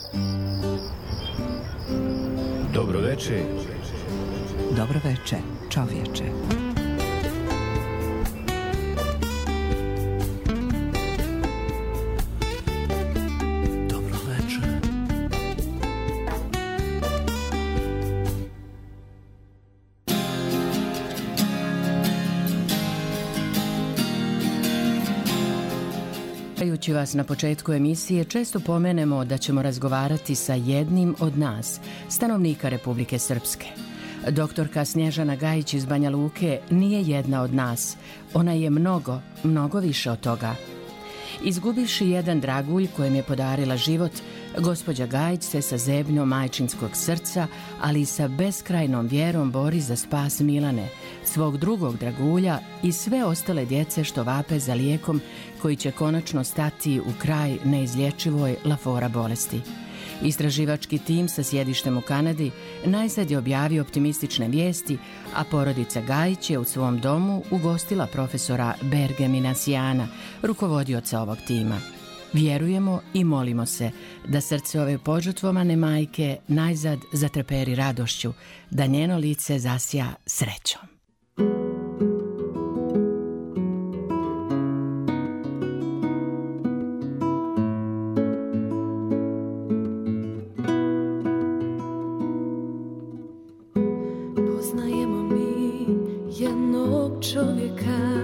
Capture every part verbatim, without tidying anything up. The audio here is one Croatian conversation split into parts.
Dobro veče. Dobro veče, čovječe. Dobro veče. Slušajući vas na početku emisije, često pomenemo da ćemo razgovarati sa jednim od nas, stanovnika Republike Srpske. Doktorka Snježana Gajić iz Banja Luke nije jedna od nas. Ona je mnogo, mnogo više od toga. Izgubivši jedan dragulj kojem je podarila život, gospođa Gajić se sa zebnjom majčinskog srca, ali i sa beskrajnom vjerom bori za spas Milane, svog drugog dragulja i sve ostale djece što vape za lijekom koji će konačno stati u kraj neizlječivoj Lafora bolesti. Istraživački tim sa sjedištem u Kanadi najzad je objavio optimistične vijesti, a porodica Gajić je u svom domu ugostila profesora Berge Minasijana, rukovodioca ovog tima. Vjerujemo i molimo se da srce ove požrtvovane majke najzad zatreperi radošću, da njeno lice zasja srećom. Poznajemo mi jednog čovjeka,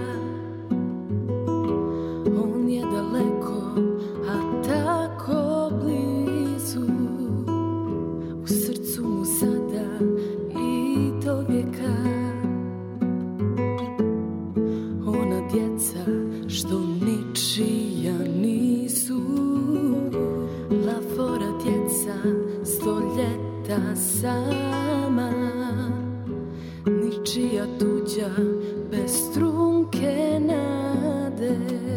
on je daleko, a tako blizu, u srcu mu sada i do vijeka. Ona djeca što ničija nisu, Lafora djeca sto ljeta sama, ničija tuđa bez trunke nade.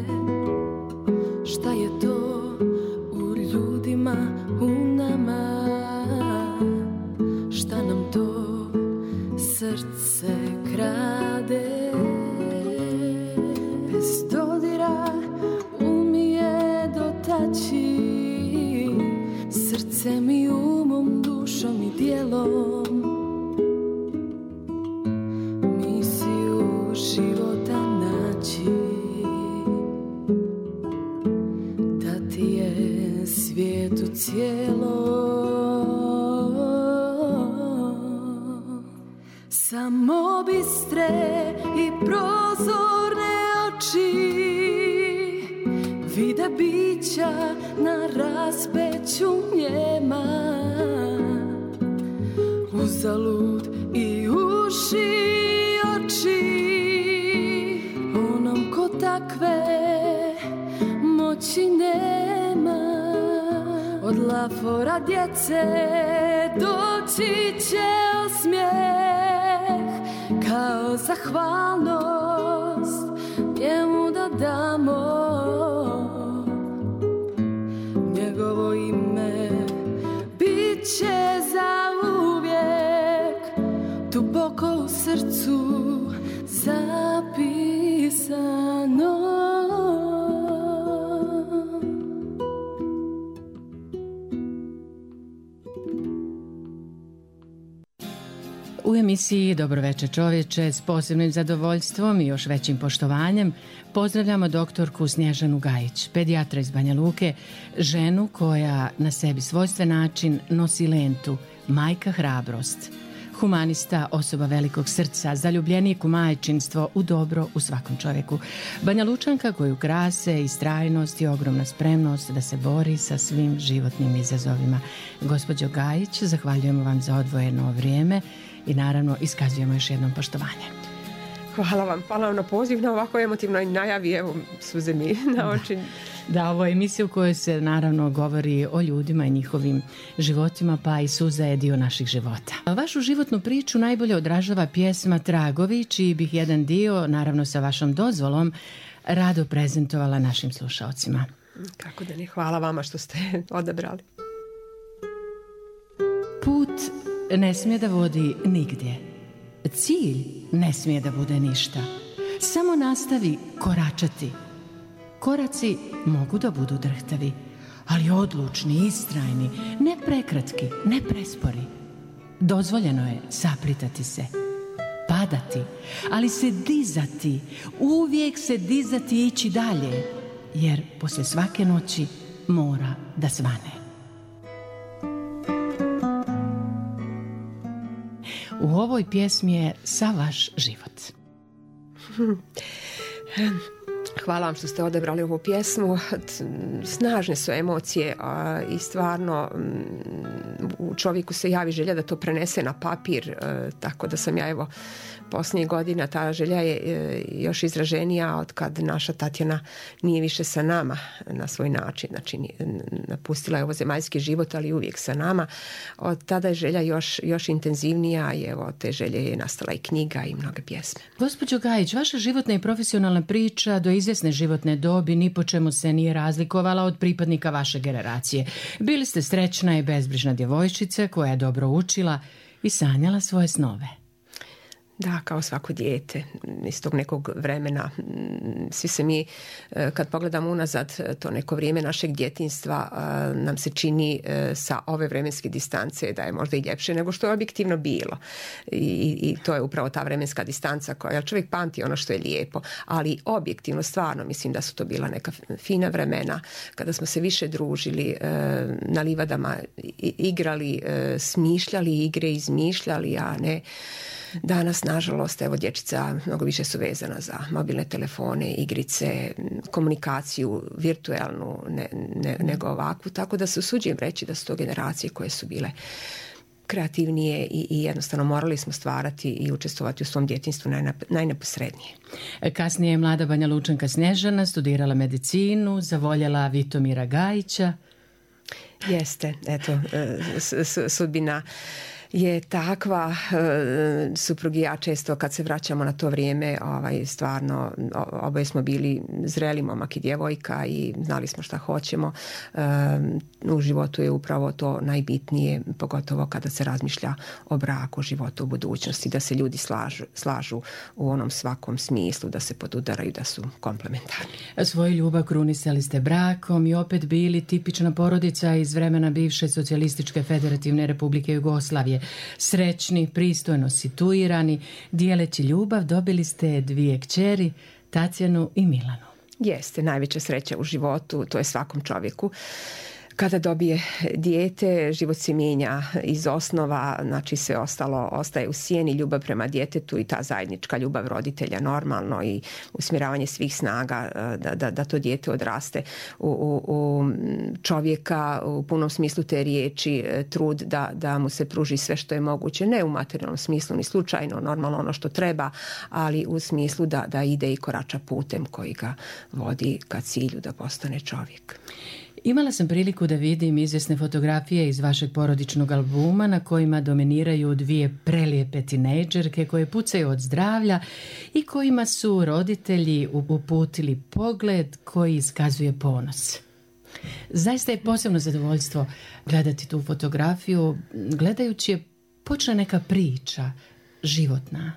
Šta je to u ljudima, u nama? Šta nam to srce krade? Bez dodira umije dotaći, srcem i umom, dušom i dijelom, misiju života naći. Da ti je svijetu cijelo samo bistre i prozorne oči, vide bića na raspeću njema, uzalud i uši oči, onom ko takve moći nema. Od Lafora djece doći će osmijeh, kao zahvalnost njemu da damo. Njegovo ime bit će zauvijek duboko u srcu zapisano. U emisiji Dobro veče čovječe s posebnim zadovoljstvom i još većim poštovanjem pozdravljamo doktorku Snježanu Gajić, pedijatra iz Banja Luke, ženu koja na sebi svojstven način nosi lentu Majka hrabrost, humanista, osoba velikog srca, zaljubljenik u majčinstvo, u dobro u svakom čovjeku. Banja Lučanka koju krase istrajnost i ogromna spremnost da se bori sa svim životnim izazovima. Gospođo Gajić, zahvaljujemo vam za odvojeno vrijeme i naravno iskazujemo još jednom poštovanje. Hvala vam, hvala vam na poziv, na ovako emotivnoj najavi, evo suze mi na oči. Da, da, ovo je emisija u kojoj se naravno govori o ljudima i njihovim životima, pa i suza je dio naših života. Vašu životnu priču najbolje odražava pjesma Tragovi, čiji bih jedan dio, naravno sa vašom dozvolom, rado prezentovala našim slušaocima. Kako da ne, hvala vama što ste odabrali. Put ne smije da vodi nigdje. Cilj ne smije da bude ništa. Samo nastavi koračati. Koraci mogu da budu drhtavi, ali odlučni, istrajni, ne prekratki, ne prespori. Dozvoljeno je saplitati se, padati, ali se dizati, uvijek se dizati i ići dalje, jer poslije svake noći mora da svane. U ovoj pjesmi je sav vaš život. Hvala vam što ste odabrali ovu pjesmu. Snažne su emocije a, i stvarno m, u čovjeku se javi želja da to prenese na papir, a, tako da sam ja evo posljednjih godina ta želja je e, još izraženija od kad naša Tatjana nije više sa nama na svoj način, znači napustila je ovozemaljski život, ali uvijek sa nama. Od tada je želja još, još intenzivnija i evo te želje je nastala i knjiga i mnoge pjesme. Gospođo Gajić, vaša životna i profesionalna priča do izvjesne životne dobi ni po čemu se nije razlikovala od pripadnika vaše generacije. Bili ste srećna i bezbrižna djevojčica koja je dobro učila i sanjala svoje snove. Da, kao svako dijete iz tog nekog vremena. Svi se mi, kad pogledamo unazad to neko vrijeme našeg djetinjstva, nam se čini sa ove vremenske distance da je možda i ljepše nego što je objektivno bilo. I, i to je upravo ta vremenska distanca koja čovjek pamti ono što je lijepo, ali objektivno stvarno mislim da su to bila neka fina vremena kada smo se više družili, na livadama igrali, smišljali igre, izmišljali, a ne danas, nažalost, evo, dječica mnogo više su vezana za mobilne telefone, igrice, komunikaciju virtualnu ne, ne, nego ovakvu, tako da se usuđujem reći da su to generacije koje su bile kreativnije i, i jednostavno morali smo stvarati i učestvovati u svom djetinjstvu najnap, najneposrednije. Kasnije je mlada Banja Lučanka Snježana studirala medicinu, zavoljela Vitomira Gajića. Jeste, eto, s, s, sudbina je takva, suprug i ja često kad se vraćamo na to vrijeme, ovaj, stvarno oboje smo bili zreli momak i djevojka i znali smo šta hoćemo. U životu je upravo to najbitnije, pogotovo kada se razmišlja o braku, životu u budućnosti, da se ljudi slažu, slažu u onom svakom smislu, da se podudaraju, da su komplementarni. Svoju ljubav krunisali ste brakom i opet bili tipična porodica iz vremena bivše socijalističke federativne Republike Jugoslavije. Srećni, pristojno situirani, dijeleći ljubav dobili ste dvije kćeri, Tatjanu i Milanu. Jeste, najveća sreća u životu, to je svakom čovjeku. Kada dobije dijete, život se mijenja iz osnova, znači sve ostalo ostaje u sjeni, ljubav prema djetetu i ta zajednička ljubav roditelja normalno i usmjeravanje svih snaga da, da, da to dijete odraste u, u, u čovjeka u punom smislu te riječi, trud da, da mu se pruži sve što je moguće, ne u materijalnom smislu ni slučajno, normalno ono što treba, ali u smislu da, da ide i korača putem koji ga vodi ka cilju da postane čovjek. Imala sam priliku da vidim izvjesne fotografije iz vašeg porodičnog albuma na kojima dominiraju dvije prelijepe tinejdžerke koje pucaju od zdravlja i kojima su roditelji uputili pogled koji iskazuje ponos. Zaista je posebno zadovoljstvo gledati tu fotografiju. Gledajući je počne neka priča životna.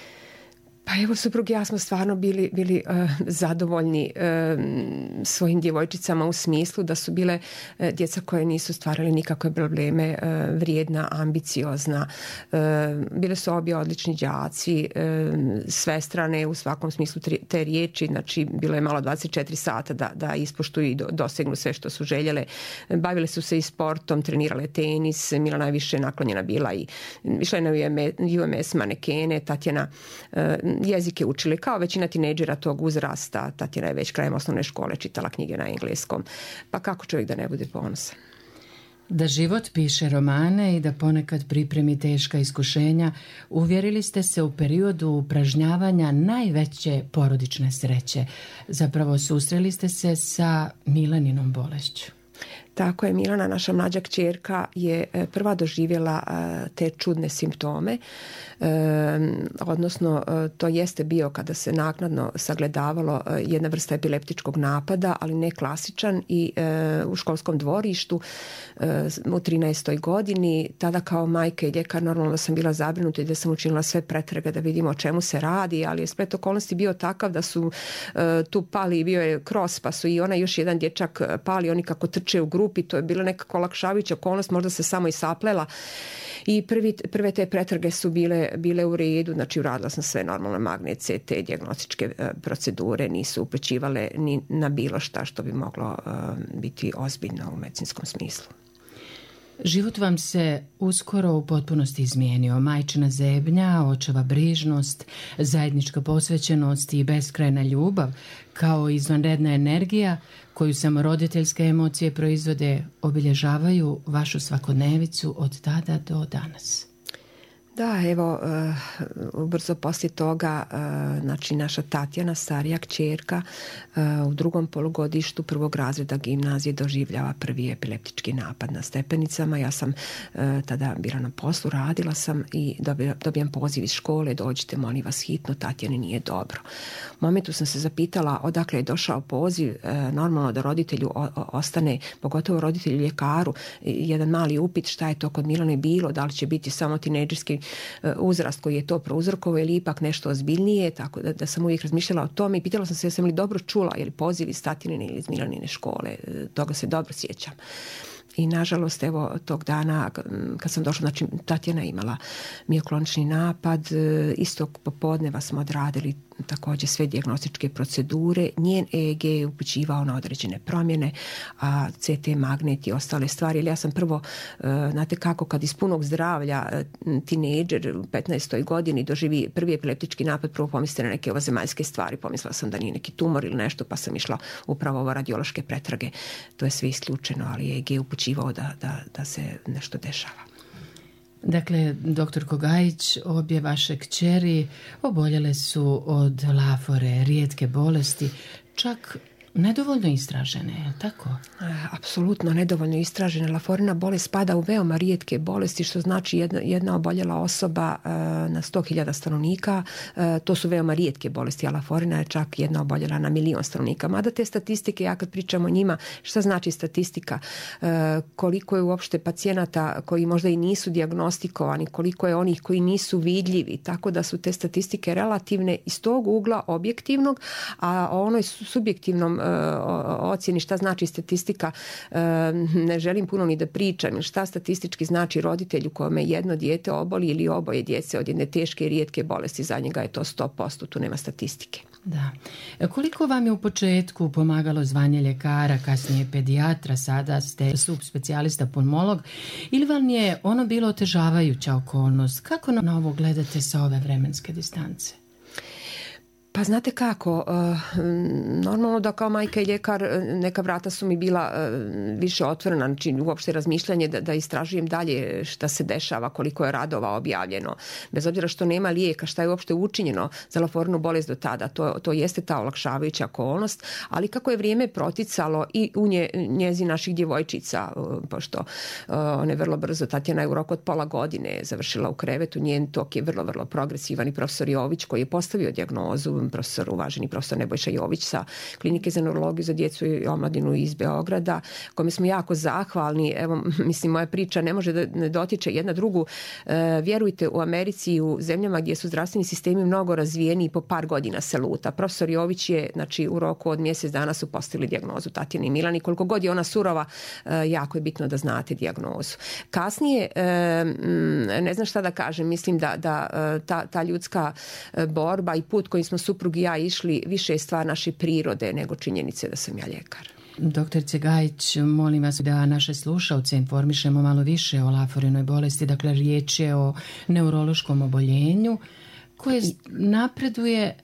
Pa evo, suprug i ja smo stvarno bili, bili uh, zadovoljni uh, svojim djevojčicama u smislu da su bile uh, djeca koje nisu stvarale nikakve probleme, uh, vrijedna, ambiciozna. Uh, bile su obje odlični đaci, uh, svestrane u svakom smislu tri, te riječi, znači bilo je malo dvadeset četiri sata da, da ispoštuju i do, dosegnu sve što su željele. Bavile su se i sportom, trenirale tenis, Milana je više naklonjena bila i išla je na U M S manekene, Tatjana uh, jezike učili kao većina tinejdžera tog uzrasta. Tatjana je već krajem osnovne škole čitala knjige na engleskom. Pa kako čovjek da ne bude ponosan? Da život piše romane i da ponekad pripremi teška iskušenja, uvjerili ste se u periodu upražnjavanja najveće porodične sreće. Zapravo susreli ste se sa Milaninom bolešću. Tako je, Milana, naša mlađa kćerka, je prva doživjela te čudne simptome, e, odnosno to jeste bio kada se naknadno sagledavalo jedna vrsta epileptičkog napada, ali ne klasičan, i e, u školskom dvorištu e, u trinaestoj godini, tada kao majka i ljekar normalno da sam bila zabrinuta i da sam učinila sve pretrage da vidimo o čemu se radi, ali je splet okolnosti bio takav da su e, tu pali, bio je kros, pa su i ona još jedan dječak pali, oni kako trče u grupi, to je bila nekako olakšavajuća okolnost, možda se samo i saplela. I prvi, prve te pretrage su bile, bile u redu, znači uradila sam sve normalne magnet, C T, dijagnostičke procedure, nisu upućivale ni na bilo šta što bi moglo uh, biti ozbiljno u medicinskom smislu. Život vam se uskoro u potpunosti izmijenio. Majčina zebnja, očeva brižnost, zajednička posvećenost i beskrajna ljubav, kao izvanredna energija koju samo roditeljske emocije proizvode, obilježavaju vašu svakodnevicu od tada do danas. Da, evo, uh, brzo poslije toga, uh, znači naša Tatjana, starija kćerka, uh, u drugom polugodištu prvog razreda gimnazije doživljava prvi epileptički napad na stepenicama. Ja sam uh, tada bila na poslu, radila sam i dobija, dobijam poziv iz škole, dođite, molim vas, hitno, Tatjani nije dobro. U momentu sam se zapitala odakle je došao poziv, uh, normalno da roditelju o, o, ostane, pogotovo roditelju ljekaru, jedan mali upit šta je to kod Milane bilo, da li će biti samo tinejdžerski uzrast koji je to prouzrokovao ili ipak nešto ozbiljnije, tako da, da sam uvijek razmišljala o tome i pitala sam se jesam li dobro čula, je li poziv iz Tatjanine ili iz Milanine škole, toga se dobro sjećam. I nažalost, evo, tog dana kad sam došla, znači Tatjana imala mioklonični napad, istog popodneva smo odradili također sve dijagnostičke procedure, njen E E G je upućivao na određene promjene, a C T magnet i ostale stvari. Ili ja sam prvo, znate kako, kad iz punog zdravlja tinejdžer u petnaestoj godini doživi prvi epileptički napad, prvo pomislite na neke ovozemaljske stvari, pomislila sam da nije neki tumor ili nešto, pa sam išla upravo ovo radiološke pretrage. To je sve isključeno, ali E E G je upućivao da, da, da se nešto dešava. Dakle, doktorko Gajić, obje vaše kćeri oboljele su od lafore, rijetke bolesti, čak nedovoljno istražene, je tako? Apsolutno nedovoljno istražene. Laforina bolest spada u veoma rijetke bolesti, što znači jedna, jedna oboljela osoba uh, na sto hiljada stanovnika. Uh, to su veoma rijetke bolesti, a laforina je čak jedna oboljela na milion stanovnika. Mada te statistike, ja kad pričam o njima, šta znači statistika? Uh, koliko je uopšte pacijenata koji možda i nisu dijagnostikovani, koliko je onih koji nisu vidljivi, tako da su te statistike relativne iz tog ugla objektivnog, a o onoj subjektivnom ocjeni šta znači statistika ne želim puno ni da pričam. Šta statistički znači roditelju kome jedno dijete oboli ili oboje djece od jedne teške i rijetke bolesti, za njega je to sto posto, tu nema statistike. Da. Koliko vam je u početku pomagalo zvanje ljekara, kasnije pedijatra, sada ste subspecijalista pulmolog, ili vam je ono bilo otežavajuća okolnost? Kako na ovo gledate sa ove vremenske distance? Pa znate kako, normalno da kao majka i ljekar neka vrata su mi bila više otvorena, znači uopšte razmišljanje da, da istražujem dalje šta se dešava, koliko je radova objavljeno, bez obzira što nema lijeka, šta je uopšte učinjeno za laforinu bolest do tada, to, to jeste ta olakšavajuća okolnost, ali kako je vrijeme proticalo i u nje, njezi naših djevojčica, pošto one vrlo brzo, Tatjana je u roku od pola godine završila u krevetu, njen tok je vrlo, vrlo progresivan i profesor Jović koji je postavio dijagnozu, profesor, uvaženi profesor Nebojša Jović sa Klinike za neurologiju za djecu i omladinu iz Beograda, kome smo jako zahvalni. Evo, mislim, moja priča ne može da ne dotiče jedna drugu. E, vjerujte, u Americi i u zemljama gdje su zdravstveni sistemi mnogo razvijeni i po par godina se luta. Profesor Jović je, znači, u roku od mjesec dana su postavili dijagnozu Tatjani i Milani. Koliko god je ona surova, e, jako je bitno da znate dijagnozu. Kasnije, e, ne znam šta da kažem, mislim da, da ta, ta ljudska borba i put kojim smo suprugi i ja išli, više je stvar naše prirode nego činjenice da sam ja ljekar. Doktorice Gajić, molim vas da naše slušalce informišemo malo više o laforinoj bolesti. Dakle, riječ je o neurološkom oboljenju koje napreduje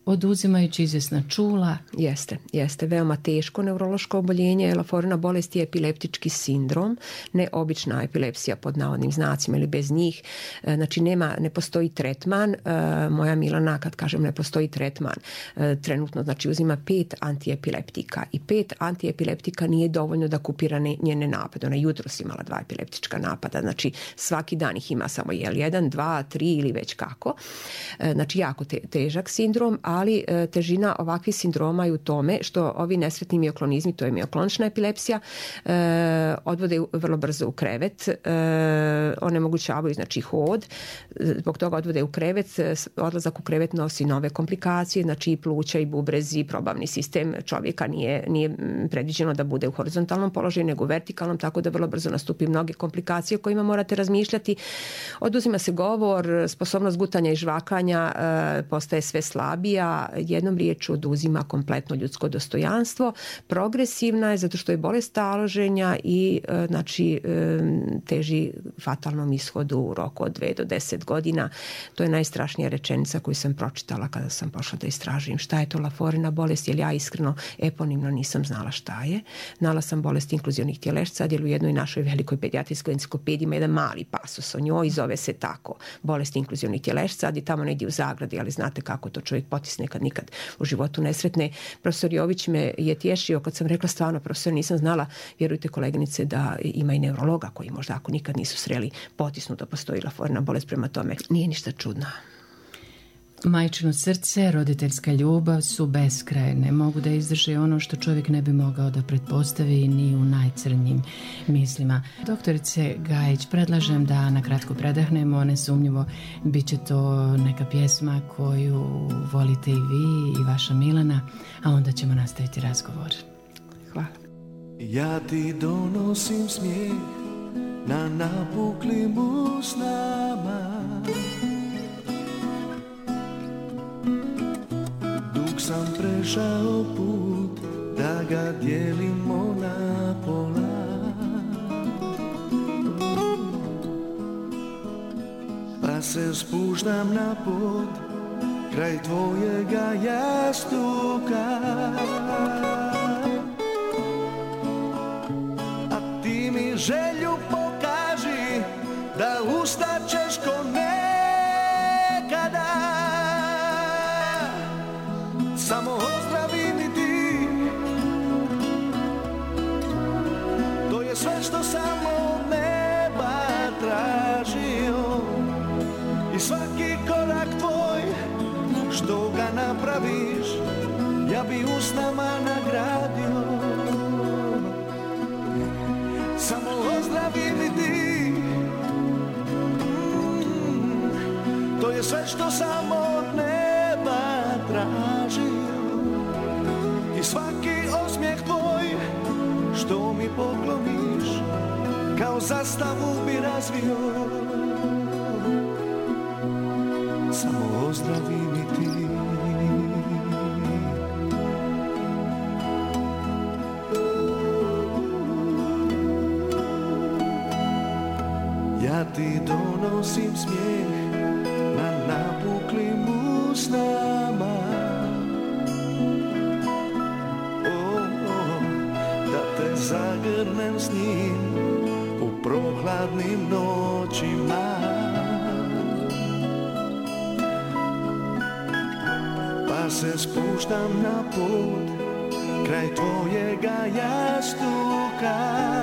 oduzimajući izvjesna čula. Jeste, jeste. Veoma teško neurološko oboljenje. Elaforina bolest je epileptički sindrom, ne obična epilepsija pod navodnim znacima ili bez njih. Znači nema, ne postoji tretman. Moja Milana, kad kažem ne postoji tretman, trenutno znači uzima pet antiepileptika i pet antiepileptika nije dovoljno da kupira njene napade. Ona jutros imala dva epileptička napada, znači svaki dan ih ima samo jel, jedan, dva, tri ili već kako. Znači jako te, težak sindrom, ali težina ovakvih sindroma je u tome što ovi nesretni mioklonizmi, to je mioklonična epilepsija, odvode vrlo brzo u krevet, onemogućavaju znači hod, zbog toga odvode u krevet, odlazak u krevet nosi nove komplikacije, znači i pluća i bubrezi, probavni sistem čovjeka nije, nije predviđeno da bude u horizontalnom položaju, nego u vertikalnom, tako da vrlo brzo nastupi mnoge komplikacije o kojima morate razmišljati. Oduzima se govor, sposobnost gutanja i žvakanja e, postaje sve slabija, jednom riječu oduzima kompletno ljudsko dostojanstvo. Progresivna je zato što je bolest taloženja i e, znači e, teži fatalnom ishodu u roku od dve do deset godina. To je najstrašnija rečenica koju sam pročitala kada sam pošla da istražujem šta je to Elaforina bolest, jer ja iskreno eponimno nisam znala šta je. Znala sam bolest inkluzionih tjelešca, jer u jednoj našoj velikoj pedijatrijskoj enciklopediji ima jedan mali pasus o njoj i zove se tako, bolest inkluzionih tjelešca, i tamo negdje u zagradi, ali znate kako to čovjek potisne kad nikad u životu ne sretne. Profesor Jović me je tješio kad sam rekla stvarno, profesor, nisam znala, vjerujte koleginice, da ima i neurologa koji možda ako nikad nisu sreli potisnu da postoji Elaforina bolest, prema tome nije ništa čudno. Majčino srce, roditeljska ljubav su beskrajne. Mogu da izdrže ono što čovjek ne bi mogao da pretpostavi ni u najcrnjim mislima. Doktorice Gajić, predlažem da na kratko predahnemo. Nesumnjivo bit će to neka pjesma koju volite i vi i vaša Milana, a onda ćemo nastaviti razgovor. Hvala. Ja ti donosim smijeh na napuklim usnama, dok sam prešao put da ga dijelimo na pola, pa se spuštam na pod kraj tvojega jastuka, a ti mi želju pokaži da ustaćeš ko nekada. Samo ozdravi mi ti, to je sve što sam od neba tražio, i svaki korak tvoj što ga napraviš ja bi usnama nagradio. Samo ozdravi mi ti, mm, to je sve što sam od neba tražio, i svaki osmijeh tvoj što mi pokloniš kao zastavu bi razvio. Samo ozdravi mi ti. Ja ti donosim smijeh na napuklim usnama, zagrnem s njim u prohladnim noćima, pa se spuštam na pod kraj tvojega jastuka,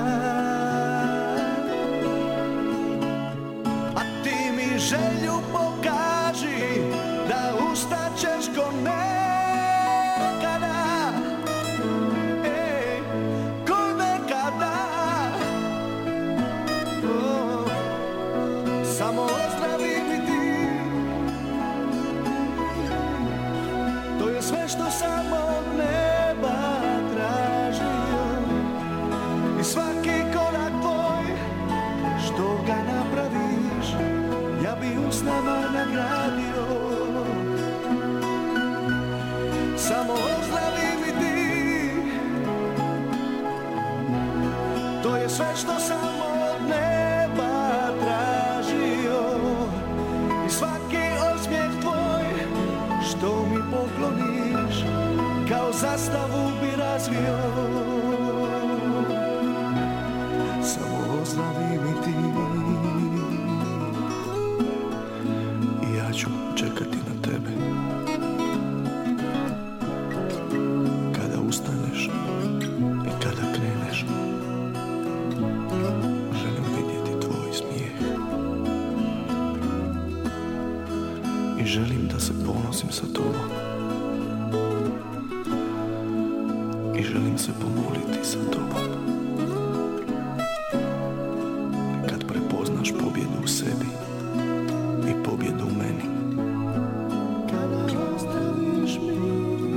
a ti mi želju pokaži da ustaćeš ko nekada. Samo ozdravi mi ti, to je sve što sam od neba tražio, i svaki korak tvoj što ga napraviš ja bi usnama nagradio. Samo ozdravi mi ti, to je sve što sam od neba tražio, i svaki osmijeh tvoj što mi pokloni zastavu bi razvio. Samo ozdravi mi ti i ja ću čekati na tebe. Kada ustaneš i kada kreneš, želim vidjeti tvoj smijeh i želim da se ponosim sa tobom i želim se pomoliti sa tobom. Kad prepoznaš pobjedu u sebi i pobjedu u meni, kada ostaviš mi.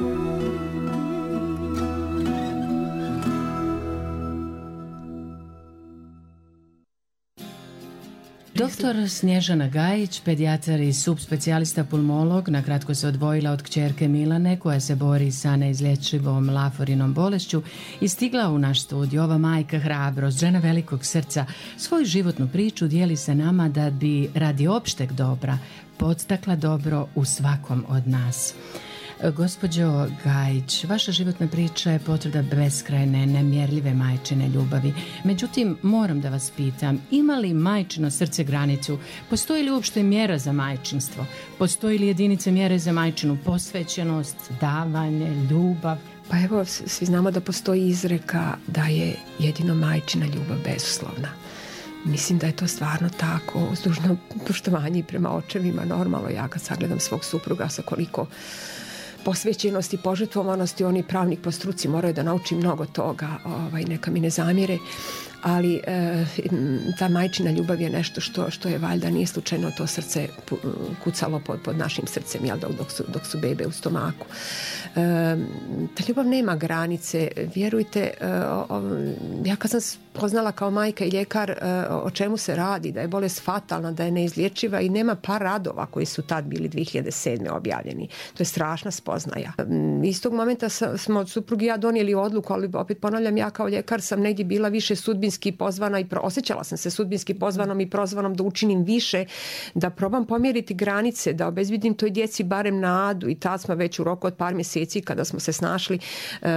Doktor Snježana Gajić, pedijatar i subspecijalista pulmolog, nakratko se odvojila od kćerke Milane koja se bori sa neizlječivom Laforinom bolešću i stigla u naš studio. Ova majka hrabrost, žena velikog srca, svoju životnu priču dijeli sa nama da bi radi opšteg dobra podstakla dobro u svakom od nas. Gospođo Gajić, vaša životna priča je potvrda beskrajne, nemjerljive majčine ljubavi. Međutim, moram da vas pitam, ima li majčino srce granicu? Postoji li uopšte mjera za majčinstvo? Postoji li jedinice mjere za majčinu posvećenost, davanje, ljubav? Pa evo, svi znamo da postoji izreka da je jedino majčina ljubav bezuslovna. Mislim da je to stvarno tako, uz dužno poštovanje i prema očevima. Normalno, ja kad sagledam svog supruga sa koliko posvećenosti, požrtvovanosti, oni pravnik po struci moraju da nauči mnogo toga, ovaj, neka mi ne zamjere, ali e, ta majčina ljubav je nešto što, što je valjda nije slučajno to srce kucalo pod, pod našim srcem, jel, dok, dok, su, dok su bebe u stomaku. E, ta ljubav nema granice, vjerujte, e, o, ja kad sam poznala kao majka i ljekar e, o čemu se radi, da je bolest fatalna, da je neizlječiva i nema par radova koji su tad bili dvije hiljade sedme objavljeni. To je strašna spoznaja. Iz tog momenta smo od suprugi ja donijeli odluku, ali opet ponavljam, ja kao ljekar sam negdje bila više sudbinski pozvana i pro, osjećala sam se sudbinski pozvanom i prozvanom da učinim više, da probam pomjeriti granice, da obezbedim toj djeci barem nadu, i tad smo već u roku od par mjeseci kada smo se snašli e,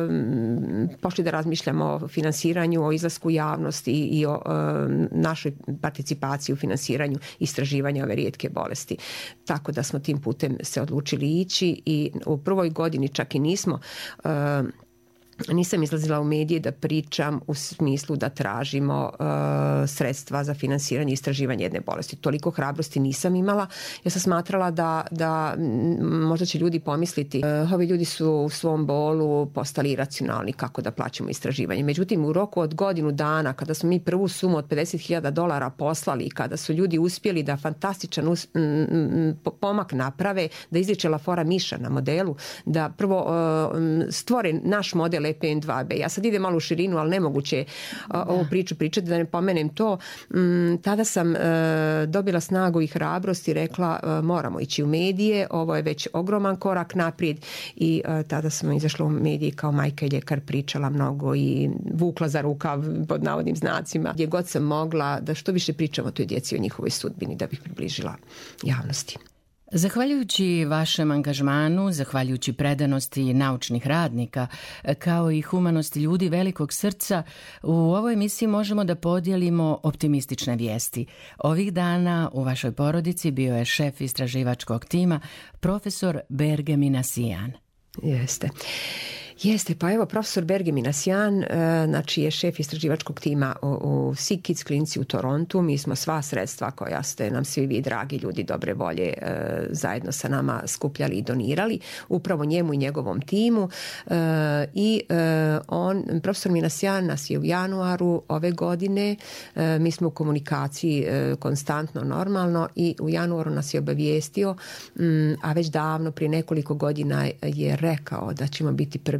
pošli da razmišljamo o finansiranju, o izlasku javnosti i, i o e, našoj participaciji u finansiranju istraživanja ove rijetke bolesti. Tako da smo tim putem se odlučili ići i u prvoj godini čak i nismo e, nisam izlazila u medije da pričam u smislu da tražimo uh, sredstva za finansiranje i istraživanje jedne bolesti. Toliko hrabrosti nisam imala. Ja sam smatrala da, da možda će ljudi pomisliti uh, ovi ljudi su u svom bolu postali iracionalni kako da plaćamo istraživanje. Međutim, u roku od godinu dana, kada smo mi prvu sumu od pedeset hiljada dolara poslali i kada su ljudi uspjeli da fantastičan us, m, m, pomak naprave, da izliče Lafora miša na modelu, da prvo uh, stvore naš model E P N dva B. Ja sad idem malo u širinu, ali nemoguće uh, ovu priču pričati da ne pomenem to. Um, tada sam uh, dobila snagu i hrabrost i rekla uh, moramo ići u medije, ovo je već ogroman korak naprijed i uh, tada sam izašla u medije kao majka i ljekar, pričala mnogo i vukla za rukav pod navodnim znacima. Gdje god sam mogla da što više pričam o toj djeci, o njihovoj sudbini, da bih približila javnosti. Zahvaljujući vašem angažmanu, zahvaljujući predanosti naučnih radnika, kao i humanosti ljudi velikog srca, u ovoj emisiji možemo da podijelimo optimistične vijesti. Ovih dana u vašoj porodici bio je šef istraživačkog tima, profesor Berge Minasian. Jeste. Jeste, pa evo, profesor Berge Minasian, znači je šef istraživačkog tima u, u SickKids klinici u Torontu. Mi smo sva sredstva koja ste nam svi vi, dragi ljudi dobre volje, zajedno sa nama skupljali i donirali, upravo njemu i njegovom timu. I on, profesor Minasian nas je u januaru ove godine, mi smo u komunikaciji konstantno, normalno, i u januaru nas je obavijestio, a već davno, prije nekoliko godina je rekao da ćemo biti prvi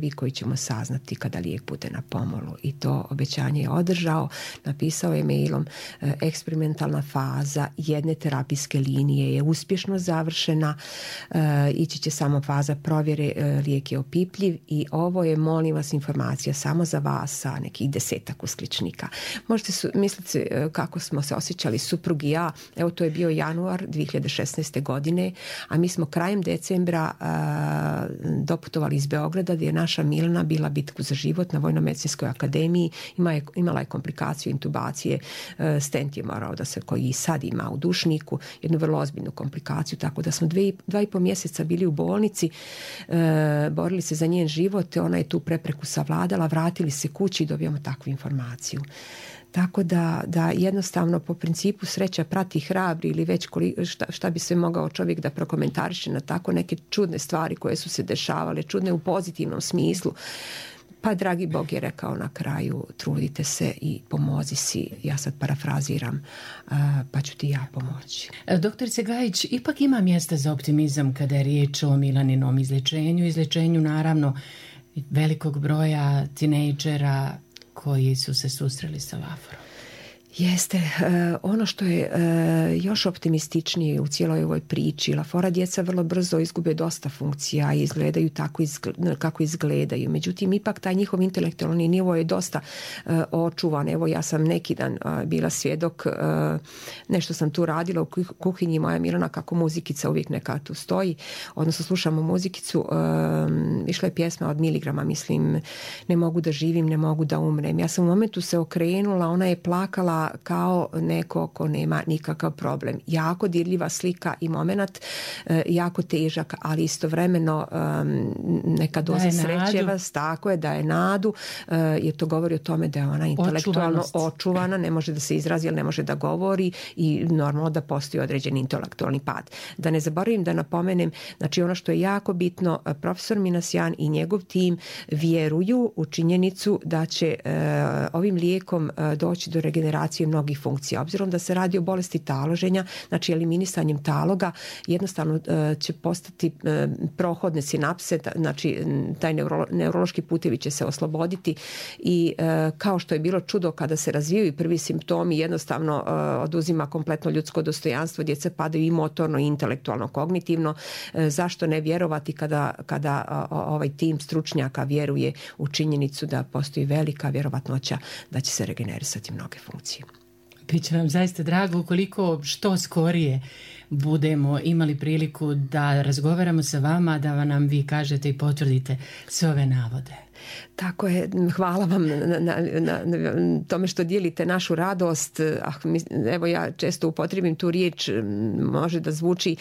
prvi koji ćemo saznati kada lijek bude na pomolu. I to obećanje je održao. Napisao je mailom, eksperimentalna faza jedne terapijske linije je uspješno završena, ići će samo faza provjere, lijek je opipljiv i ovo je, molim vas, informacija samo za vas sa nekih desetak uskličnika. Možete su, misliti kako smo se osjećali suprug i ja. Evo, to je bio januar dvije hiljade šesnaeste. godine, a mi smo krajem decembra a, doputovali iz Beograda gdje je naša Milena bila bitku za život na Vojno-medicinskoj akademiji. Ima je, imala je komplikaciju intubacije, e, stent je morao da se, koji i sad ima u dušniku, jednu vrlo ozbiljnu komplikaciju, tako da smo dve, dva i po mjeseca bili u bolnici, e, borili se za njen život, ona je tu prepreku savladala, vratili se kući i dobijamo takvu informaciju. Tako da, da jednostavno po principu sreća prati hrabri ili već koli, šta, šta bi se mogao čovjek da prokomentariše na tako neke čudne stvari koje su se dešavale, čudne u pozitivnom smislu. Pa dragi Bog je rekao na kraju, trudite se i pomozi si, ja sad parafraziram, pa ću ti ja pomoći. Doktorice Gajić, ipak ima mjesta za optimizam kada je riječ o Milaninom izlječenju, izlječenju naravno velikog broja tinejdžera koji su se susreli sa laforom. Jeste, e, ono što je e, još optimističnije u cijeloj ovoj priči, lafora djeca vrlo brzo izgube dosta funkcija i izgledaju tako izgled, kako izgledaju. Međutim, ipak taj njihov intelektualni nivo je dosta e, očuvan. Evo, ja sam neki dan e, bila svjedok, e, nešto sam tu radila u kuhinji moja Milana, kako muzikica uvijek neka tu stoji, odnosno slušamo muzikicu, e, išla je pjesma od Miligrama, mislim, ne mogu da živim, ne mogu da umrem. Ja sam u momentu se okrenula, ona je plakala kao neko ko nema nikakav problem. Jako dirljiva slika i moment, e, jako težak, ali istovremeno um, neka doza sreće vas, tako je, da je nadu, e, jer to govori o tome da je ona intelektualno očuvana, ne može da se izrazi, jer ne može da govori i normalno da postoji određen intelektualni pad. Da ne zaboravim da napomenem, znači ono što je jako bitno, profesor Minasjan i njegov tim vjeruju u činjenicu da će e, ovim lijekom e, doći do regeneracije mnogih funkcija. Obzirom da se radi o bolesti taloženja, znači eliminisanjem taloga, jednostavno uh, će postati uh, prohodne sinapse, znači taj neuro, neurološki putevi će se osloboditi i uh, kao što je bilo čudo kada se razvijaju prvi simptomi, jednostavno uh, oduzima kompletno ljudsko dostojanstvo, djeca padaju i motorno, i intelektualno, kognitivno. Uh, zašto ne vjerovati kada, kada uh, ovaj tim stručnjaka vjeruje u činjenicu da postoji velika vjerovatnoća da će se regenerisati mnoge funkcije. Biće nam zaista drago ukoliko što skorije budemo imali priliku da razgovaramo sa vama, da nam vi kažete i potvrdite sve ove navode. Tako je, hvala vam na, na, na, na tome što dijelite našu radost. Ah, evo, ja često upotrijebim tu riječ, može da zvuči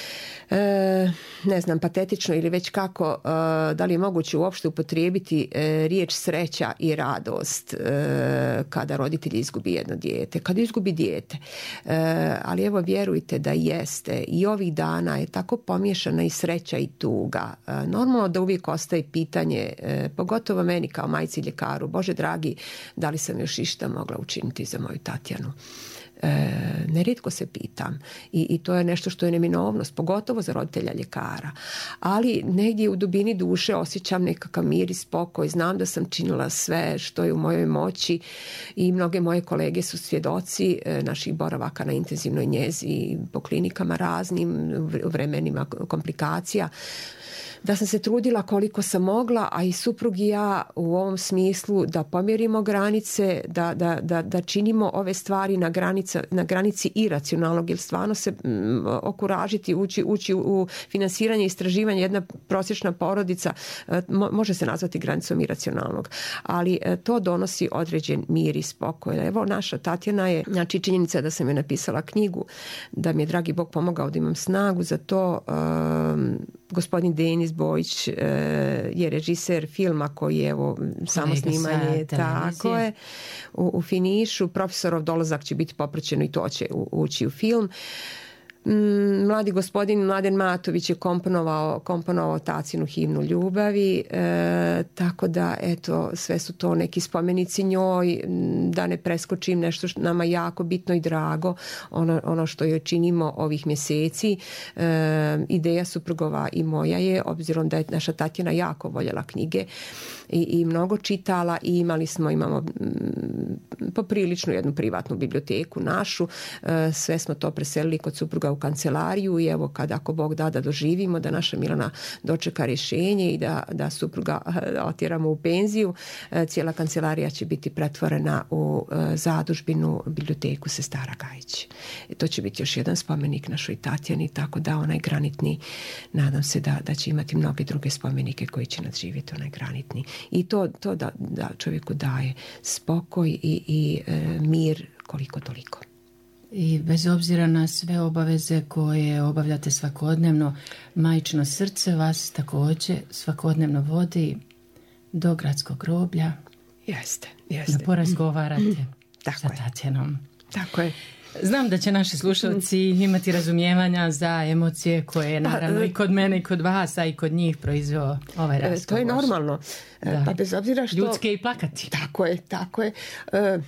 E, ne znam, patetično ili već kako, e, da li je moguće uopšte upotrijebiti e, riječ sreća i radost e, kada roditelj izgubi jedno dijete, kada izgubi dijete. E, ali evo, vjerujte da jeste. I ovih dana je tako pomiješana i sreća i tuga. E, normalno da uvijek ostaje pitanje, e, pogotovo meni kao majci ljekaru, Bože dragi, da li sam još išta mogla učiniti za moju Tatjanu. E, nerijetko se pitam I, i to je nešto što je neminovnost, pogotovo za roditelja ljekara, ali negdje u dubini duše osjećam nekakav mir i spokoj, znam da sam činila sve što je u mojoj moći i mnoge moje kolege su svjedoci e, naših boravaka na intenzivnoj njezi po klinikama raznim, u vremenima komplikacija, da sam se trudila koliko sam mogla, a i suprug i ja u ovom smislu da pomjerimo granice, da, da, da, da činimo ove stvari na, granica, na granici iracionalnog, jer stvarno se m, okuražiti, ući, ući u finansiranje i istraživanje, jedna prosječna porodica mo, može se nazvati granicom iracionalnog, ali to donosi određen mir i spokoj. Evo, naša Tatjana je, znači činjenica da sam je napisala knjigu, da mi je dragi Bog pomogao da imam snagu za to. Um, gospodin Denis Bojić e, je režiser filma koji je evo samo snimanje, tako je, u, u finišu. Profesorov dolazak će biti popraćeno i to će u, ući u film. Mladi gospodin Mladen Matović je komponovao, komponovao Tacinu himnu ljubavi, e, tako da eto sve su to neki spomenici njoj, da ne preskočim nešto što nama jako bitno i drago, ono, ono što joj činimo ovih mjeseci. E, ideja suprugova i moja je, obzirom da je naša Tatjana jako voljela knjige i, i mnogo čitala i imali smo, imamo m, popriličnu jednu privatnu biblioteku našu, e, sve smo to preselili kod supruga u kancelariju i evo kad ako Bog da da doživimo da naša Milana dočeka rješenje i da, da supruga otjeramo u penziju, cijela kancelarija će biti pretvorena u zadužbinu biblioteku Sestara Gajić. I to će biti još jedan spomenik našoj Tatjani, tako da onaj granitni, nadam se da, da će imati mnoge druge spomenike koji će nadživjeti onaj granitni. I to, to da, da čovjeku daje spokoj i, i e, mir koliko toliko. I bez obzira na sve obaveze koje obavljate svakodnevno, majčino srce vas također svakodnevno vodi do gradskog groblja. Jeste, jeste. Da porazgovarate mm. sa Tatjanom. Tako je. Znam da će naši slušalci imati razumijevanja za emocije koje naravno i kod mene i kod vas, a i kod njih proizveo ovaj razgovor. To je normalno. Da. Pa bez obzira što... Ljudske i plakati. Tako je, tako je. Uh,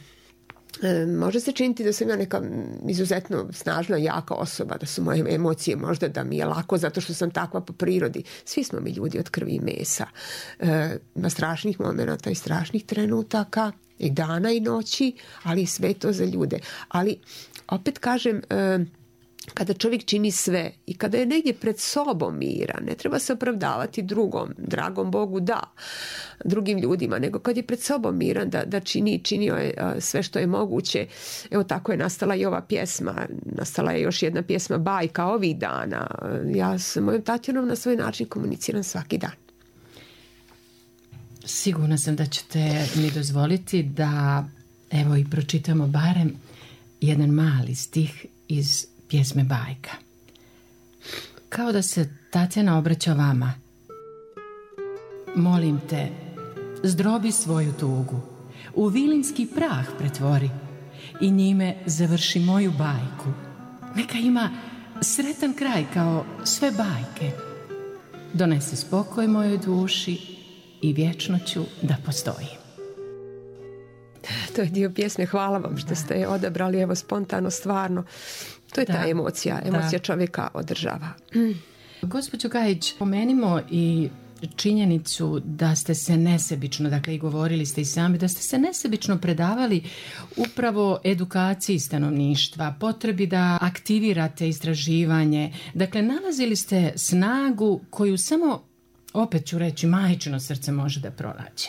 Može se činiti da sam ja neka izuzetno snažna, jaka osoba, da su moje emocije možda da mi je lako zato što sam takva po prirodi. Svi smo mi ljudi od krvi i mesa. E, ima strašnih momenata i strašnih trenutaka i dana i noći, ali sve to za ljude. Ali opet kažem... E, kada čovjek čini sve i kada je negdje pred sobom miran, ne treba se opravdavati drugom, dragom Bogu da, drugim ljudima, nego kad je pred sobom miran da, da čini, činio je sve što je moguće. Evo tako je nastala i ova pjesma, nastala je još jedna pjesma Bajka ovih dana. Ja s mojom Tatjanom na svoj način komuniciram svaki dan. Sigurna sam da ćete mi dozvoliti da evo i pročitamo barem jedan mali stih iz pjesme Bajka. Kao da se Tatjana obraća vama. Molim te, zdrobi svoju tugu, u vilinski prah pretvori i njime završi moju bajku. Neka ima sretan kraj kao sve bajke. Donesi spokoj mojoj duši i vječno ću da postoji. To je dio pjesme, hvala vam što ste je odabrali, evo spontano, stvarno. To je da, ta emocija, emocija da. Čovjeka održava. Mm. Gospođo Gajić, pomenimo i činjenicu da ste se nesebično, dakle i govorili ste i sami, da ste se nesebično predavali upravo edukaciji stanovništva, potrebi da aktivirate istraživanje. Dakle, nalazili ste snagu koju samo, opet ću reći, majčino srce može da pronađe.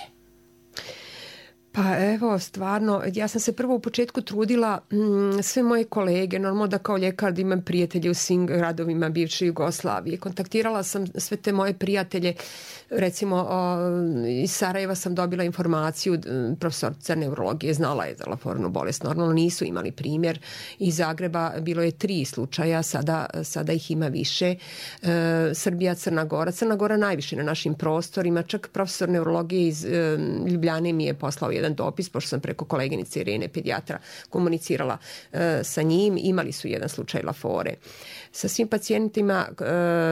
Pa evo, stvarno, ja sam se prvo u početku trudila m, sve moje kolege, normalno da kao ljekar da imam prijatelje u svim gradovima bivše Jugoslavije. Kontaktirala sam sve te moje prijatelje, recimo o, iz Sarajeva sam dobila informaciju, profesorica neurologije znala je za Laforinu bolest, normalno nisu imali primjer. Iz Zagreba bilo je tri slučaja, sada, sada ih ima više. E, Srbija, Crna Gora, Crna Gora najviše na našim prostorima, čak profesor neurologije iz e, Ljubljane mi je poslao jedan dopis, pošto sam preko koleginice Irene, pedijatra, komunicirala e, sa njim. Imali su jedan slučaj Lafore. Sa svim pacijentima, e,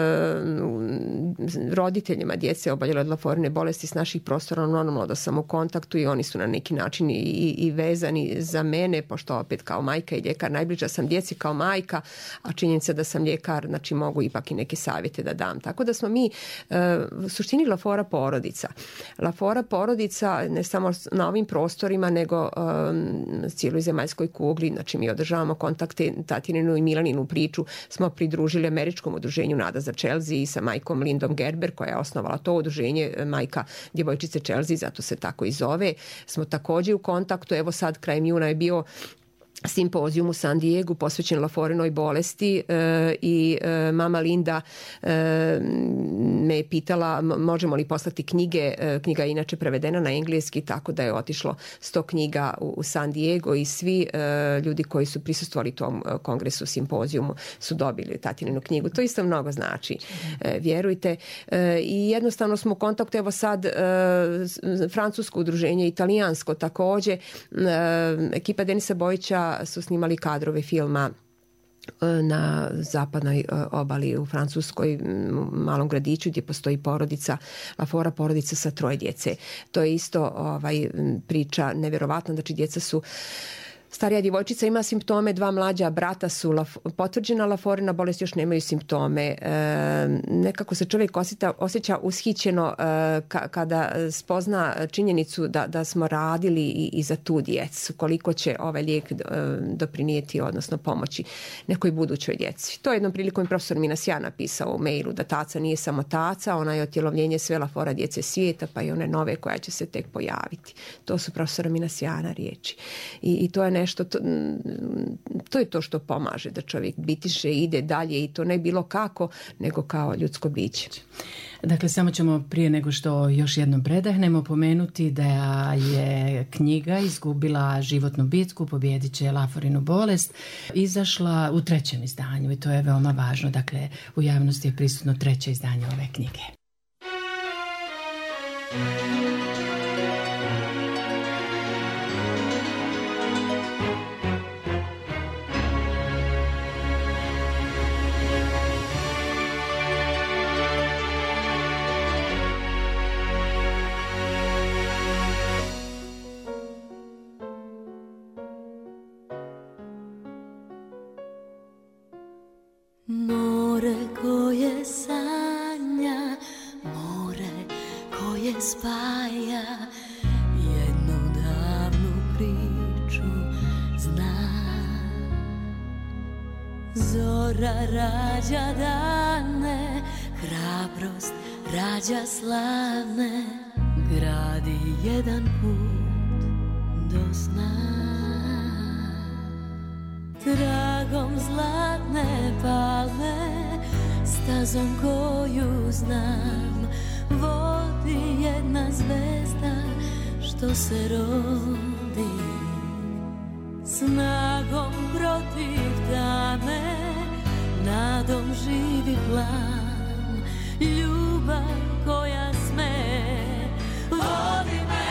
roditeljima djece oboljele od Laforine bolesti s naših prostora, normalno da sam u kontaktu i oni su na neki način i, i, i vezani za mene, pošto opet kao majka i ljekar najbliža sam djeci kao majka, a činjenica da sam ljekar, znači mogu ipak i neke savjete da dam. Tako da smo mi e, u suštini Lafora porodica. Lafora porodica ne samo na ovim prostorima, nego um, cijeloj zemaljskoj kugli, znači mi održavamo kontakte, Tatjaninu i Milaninu priču smo pridružili američkom udruženju Nada za Chelsea i sa majkom Lindom Gerber, koja je osnovala to udruženje, majka djevojčice Chelsea, zato se tako i zove. Smo također u kontaktu, evo sad krajem juna je bio simpozijum u San Diegu posvećen Laforinoj bolesti e, i e, mama Linda e, me je pitala možemo li poslati knjige, e, knjiga je inače prevedena na engleski, tako da je otišlo sto knjiga u, u San Diego i svi e, ljudi koji su prisustvovali tom kongresu, simpozijumu su dobili Tatjaninu knjigu. To isto mnogo znači, e, vjerujte. E, I jednostavno smo u kontaktu, evo sad e, francusko udruženje, italijansko također, e, ekipa Denisa Bojića su snimali kadrove filma na zapadnoj obali u Francuskoj, malom gradiću gdje postoji porodica, Lafora, porodica sa troje djece. To je isto ovaj, priča nevjerovatna, znači djeca su starija djevojčica ima simptome, dva mlađa brata su laf, potvrđena Laforina bolest, još nemaju simptome. E, nekako se čovjek osjeća, osjeća ushićeno e, ka, kada spozna činjenicu da, da smo radili i, i za tu djecu, koliko će ovaj lijek e, doprinijeti, odnosno pomoći nekoj budućoj djeci. To je jednom prilikom profesor Minasija napisao u mailu da taca nije samo taca, ona je otjelovljenje sve Lafora djece svijeta, pa i one nove koja će se tek pojaviti. To su profesora Minasijana riječi. I, i to je nešto, to, to je to što pomaže da čovjek bitiše, ide dalje i to ne bilo kako, nego kao ljudsko biće. Dakle, samo ćemo prije nego što još jednom predahnemo pomenuti da je knjiga Izgubila životnu bitku, pobijedit će Laforinu bolest, izašla u trećem izdanju i to je veoma važno. Dakle, u javnosti je prisutno treće izdanje ove knjige. More koje sanja, more koje spaja, jednu davnu priču zna. Zora rađa dane, hrabrost rađa slavne, gradi jedan put do sna. Tragom zlatne palme, stazom koju znam, vodi jedna zvezda što se rodi. Snagom protiv tame, nadom živi plan, ljubav koja sme, vodi me.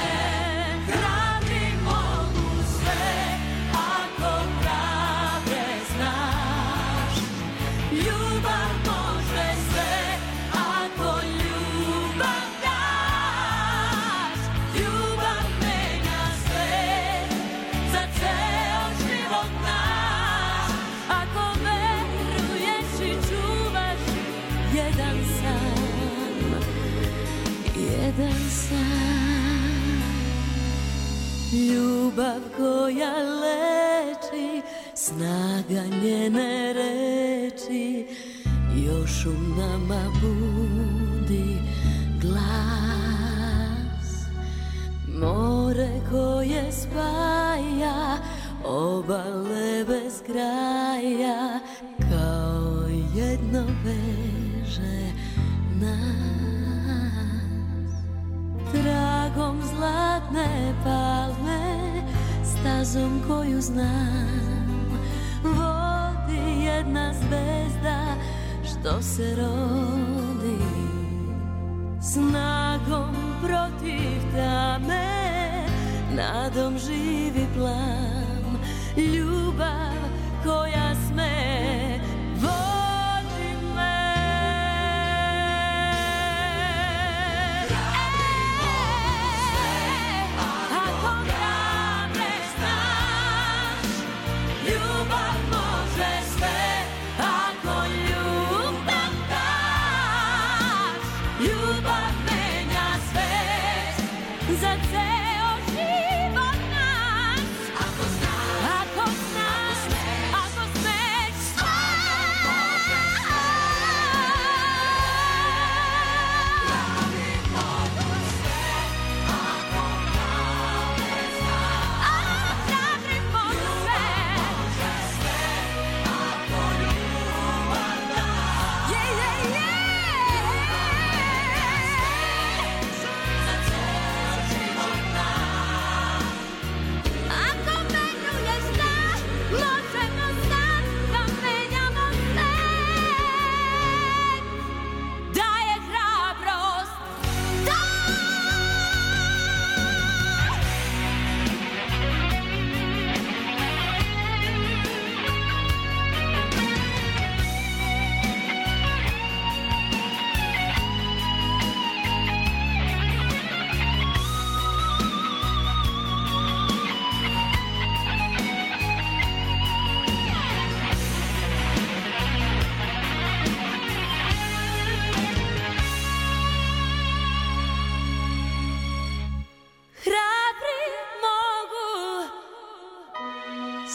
Ljubav koja leči, snaga njene reči, još u nama budi glas. More koje spaja, obale bez kraja, kao jedno veže nas. Tragom zlatne palme, stazom koju znam, vodi jedna zvezda što se rodi. Snagom protiv tame, nadom živi plan, ljubav koja sme, vodi me. Za ceo život nas, ako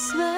sve.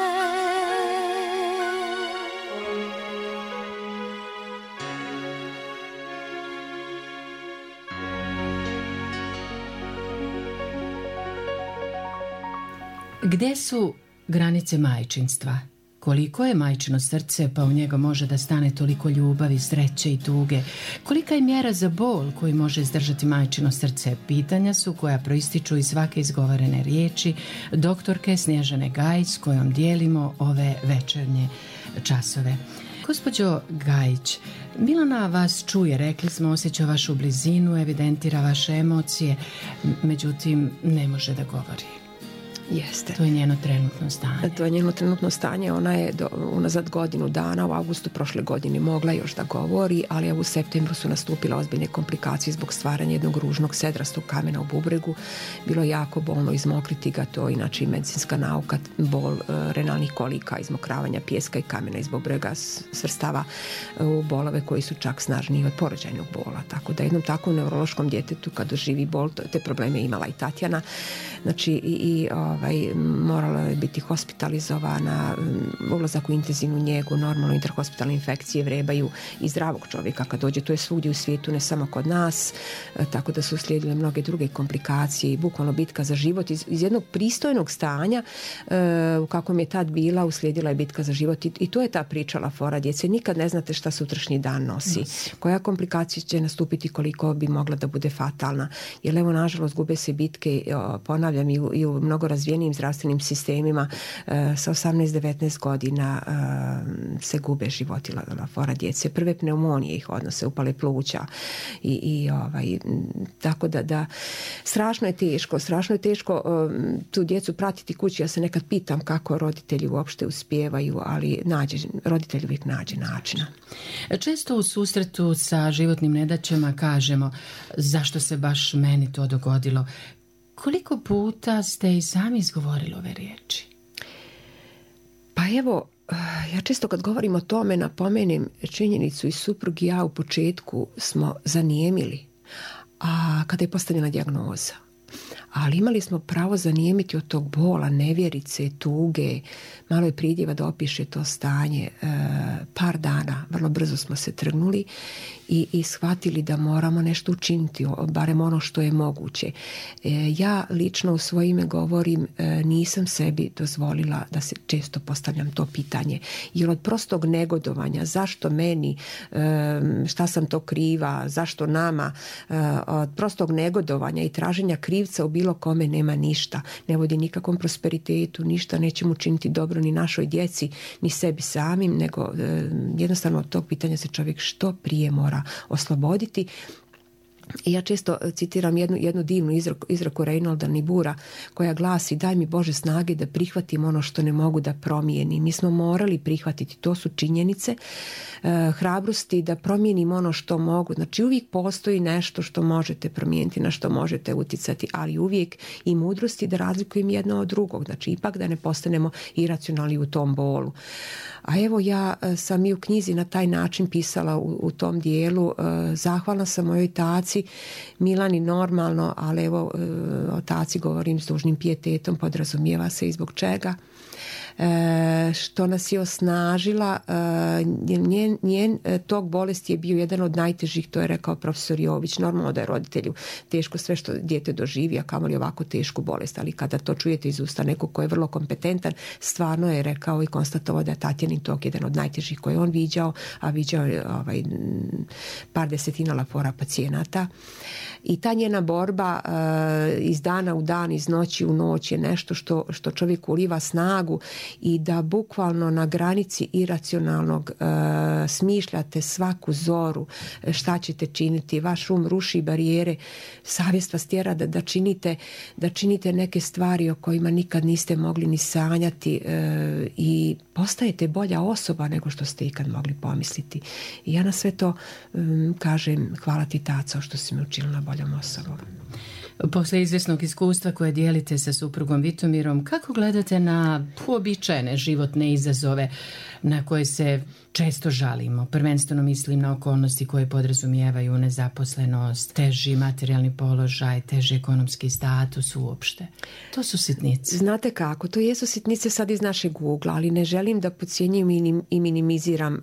Gde su granice majčinstva? Koliko je majčino srce, pa u njega može da stane toliko ljubavi, sreće i tuge? Kolika je mjera za bol koji može izdržati majčino srce? Pitanja su koja proističu iz svake izgovorene riječi doktorke Snježane Gajić s kojom dijelimo ove večernje časove. Gospođo Gajić, Milana vas čuje, rekli smo, osjeća vašu blizinu, evidentira vaše emocije, međutim ne može da govori. Jeste. To je njeno trenutno stanje. To je njeno trenutno stanje. Ona je do, unazad godinu dana, u avgustu prošle godine mogla još da govori, ali u septembru su nastupile ozbiljne komplikacije zbog stvaranja jednog ružnog sedrastog kamena u bubregu. Bilo je jako bolno izmokriti ga, to inače i medicinska nauka, bol uh, renalnih kolika, izmokravanja pijeska i kamena iz bubrega svrstava u bolove koji su čak snažniji od porođajnog bola. Tako da jednom takvom neurološkom djetetu kad doživi bol, te probleme je imala i Tatjana. Znači i, i ovaj, morala je biti hospitalizovana, ulazak u intenzivnu njegu, normalno interhospitalne infekcije vrebaju i zdravog čovjeka kad dođe, to je svugdje u svijetu, ne samo kod nas, e, tako da su uslijedile mnoge druge komplikacije i bukvalno bitka za život iz, iz jednog pristojnog stanja e, u kakvom je tad bila, uslijedila je bitka za život i, i to je ta pričala fora djece, nikad ne znate šta sutrašnji dan nosi, yes. Koja komplikacija će nastupiti, koliko bi mogla da bude fatalna, jer evo nažalost gube se bitke, o, ponavljam, i u, i u mnogo razvijenijim zdravstvenim sistemima e, sa osamnaest devetnaest godina e, se gube životi fora djece. Prve pneumonije ih odnose, upale pluća i, i ovaj, tako da, da strašno je teško, strašno je teško e, tu djecu pratiti kući. Ja se nekad pitam kako roditelji uopšte uspijevaju, ali nađe, roditelj uvijek nađe načina. Često u susretu sa životnim nedaćama kažemo zašto se baš meni to dogodilo. Koliko puta ste i sami izgovorili ove riječi? Pa evo, ja često kad govorim o tome napomenem činjenicu i suprug i ja u početku smo zanijemili, a kada je postavljena dijagnoza. Ali imali smo pravo zanijemiti od tog bola, nevjerice, tuge, malo je pridjeva da opiše to stanje. E, par dana, vrlo brzo smo se trgnuli i, i shvatili da moramo nešto učiniti, barem ono što je moguće. E, ja lično u svoje ime govorim, e, nisam sebi dozvolila da se često postavljam to pitanje. Jer od prostog negodovanja, zašto meni, e, šta sam to kriva, zašto nama, e, od prostog negodovanja i traženja krivca u bilo kome nema ništa, ne vodi nikakvom prosperitetu, ništa nećemo učiniti dobro ni našoj djeci, ni sebi samim, nego e, jednostavno od tog pitanja se čovjek što prije mora osloboditi. I ja često citiram jednu, jednu divnu izraku, izraku Reinolda Nibura koja glasi: daj mi Bože snage da prihvatim ono što ne mogu da promijenim. Mi smo morali prihvatiti, to su činjenice, e, hrabrosti da promijenim ono što mogu. Znači uvijek postoji nešto što možete promijeniti, na što možete uticati, ali uvijek i mudrosti da razlikujem jedno od drugog. Znači ipak da ne postanemo iracionalni u tom bolu. A evo ja sam i u knjizi na taj način pisala u, u tom dijelu. E, zahvalna sam mojoj taci Milani, normalno, ali evo e, o taci govorim s dužnim pijetetom, podrazumijeva se i zbog čega. E, što nas je osnažila, e, njen, njen tog bolesti je bio jedan od najtežih, to je rekao profesor Jović. Normalno da je roditelju teško sve što dijete doživi, a kamoli ovako tešku bolest, ali kada to čujete iz usta nekog ko je vrlo kompetentan, stvarno je rekao i konstatovao da je Tatjanin tok jedan od najtežih koje on viđao, a viđao je ovaj, par desetina lafora pacijenata. I ta njena borba e, iz dana u dan, iz noći u noć je nešto što, što čovjek uliva snagu i da bukvalno na granici iracionalnog e, smišljate svaku zoru šta ćete činiti. Vaš um ruši barijere, savjest vas tjera da, da, činite, da činite neke stvari o kojima nikad niste mogli ni sanjati e, i postajete bolja osoba nego što ste ikad mogli pomisliti. I ja na sve to um, kažem hvala ti taco što si me učila na boljom osobom. Posle izvjesnog iskustva koje dijelite sa suprugom Vitomirom, kako gledate na uobičajene životne izazove na koje se često žalimo? Prvenstveno mislim na okolnosti koje podrazumijevaju nezaposlenost, teži materijalni položaj, teži ekonomski status uopšte. To su sitnice. Znate kako, to jesu sitnice sad iz našeg ugla, ali ne želim da podcjenjujem i minimiziram.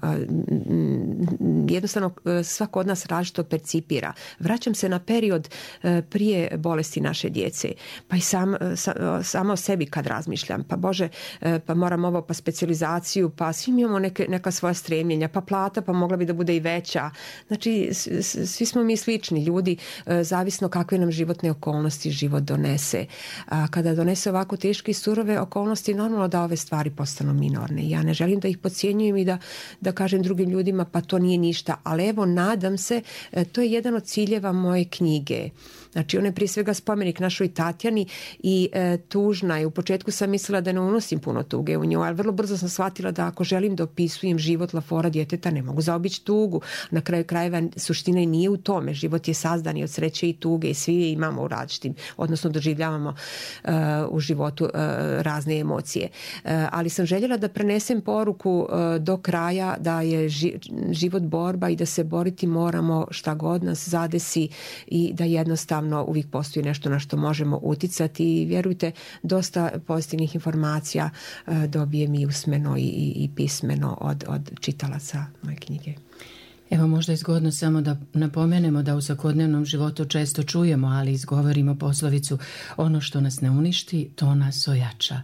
Jednostavno svako od nas različito percipira. Vraćam se na period prije bolesti naše djece, pa i sam, sama o sebi kad razmišljam, pa Bože, pa moram ovo, pa specijalizaciju, pa svi imamo neke, neka svoja stremljenja, pa plata, pa mogla bi da bude i veća. Znači, svi smo mi slični ljudi, zavisno kakve nam životne okolnosti život donese. A kada donese ovako teške i surove okolnosti, normalno da ove stvari postanu minorne. Ja ne želim da ih podcjenjujem i da, da kažem drugim ljudima, pa to nije ništa, ali evo, nadam se, to je jedan od ciljeva moje knjige. Znači, on je prije svega spomenik našoj Tatjani i e, tužna je. U početku sam mislila da ne unosim puno tuge u nju, ali vrlo brzo sam shvatila da ako želim da opisujem život Lafora djeteta, ne mogu zaobići tugu. Na kraju krajeva suština i nije u tome. Život je sazdan i od sreće i tuge i svi je imamo u različitim, odnosno doživljavamo uh, u životu uh, razne emocije. Uh, ali sam željela da prenesem poruku uh, do kraja da je ži, život borba i da se boriti moramo šta god nas zadesi i da jednostavno uvijek postoji nešto na što možemo uticati i vjerujte, dosta pozitivnih informacija uh, dobijem i usmeno i, i, i pismeno od, od čitalaca moje knjige. Evo, možda je zgodno samo da napomenemo da u svakodnevnom životu često čujemo, ali izgovorimo poslovicu: ono što nas ne uništi, to nas ojača.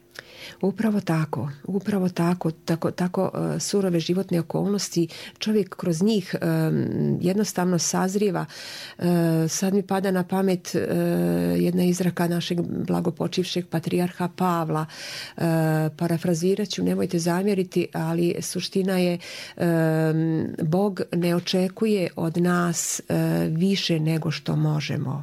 Upravo tako, upravo tako, tako, tako uh, surove životne okolnosti, čovjek kroz njih um, jednostavno sazrijeva. Uh, sad mi pada na pamet uh, jedna izraka našeg blagopočivšeg patrijarha Pavla. Uh, parafrazirat ću, nemojte zamjeriti, ali suština je um, Bog ne očekuje od nas uh, više nego što možemo,